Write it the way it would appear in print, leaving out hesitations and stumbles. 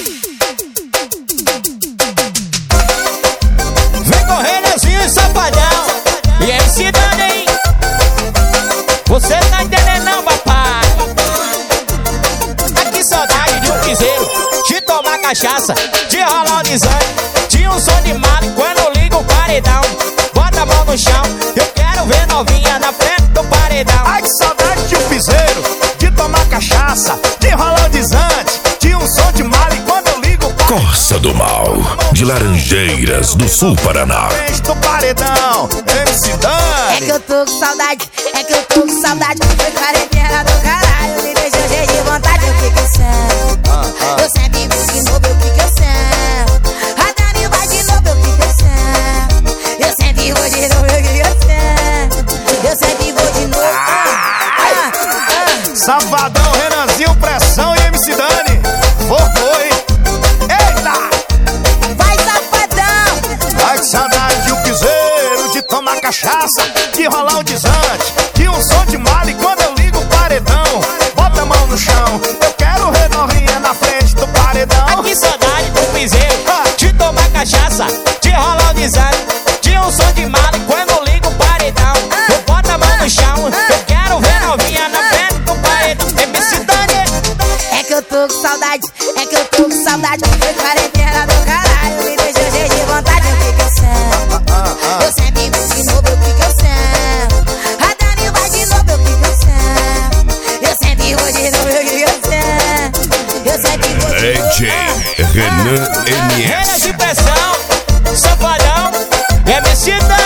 Vem com Renanzinho e Safadão e MC Dani, hein? Você tá entendendo não, papai? Aqui saudade de um piseiro, de tomar cachaça, de rolar o desânimo, de um som de mala quando eu ligo o paredão. Bota a mão no chão, eu quero ver novinha na frente do paredão. Ai, que saudade de um piseiro, de tomar cachaça, de rolar o desante, de um som de mala quando eu ligo o paredão. Corça do Mal, de Laranjeiras, do Sul Paraná. Frente do paredão, MC Dani. É que eu tô com saudade, é que eu tô com saudade. Foi quarentena do caralho, me deixou cheio de vontade. O que que eu sento? Eu sempre vou de novo, o que que eu sento? A Dani vai de novo, o que que eu sento? Eu sempre vou de novo, o que que eu sento? Eu sempre vou de novo. Safadão, Renanzinho, Pressão e MC Dani. Foi. Eita! Vai, Safadão! Ai, que saudade de um piseiro, de tomar cachaça, de rolar o desante, de um som de mala quando eu ligo o paredão. Bota a mão no chão, eu quero ver novinha na frente do paredão. Aqui saudade do piseiro, de tomar cachaça, de rolar o desânimo, de um som de mala quando eu ligo o paredão. Eu boto a mão no chão, eu quero ver novinha na frente do paredão. MC Dani. É que eu tô com saudade, é que eu tô com saudade. Foi quarentena do caralho, me deixou cheio de vontade. O que que eu sento? Eu sempre vou de novo, o que que eu sento? A Dani vai de novo, o que que eu sento? Eu sempre vou de novo, o que que eu sento? Eu sempre vou de novo. DJ Renan Renan MS. de Pressão, Safadão, MC Dani.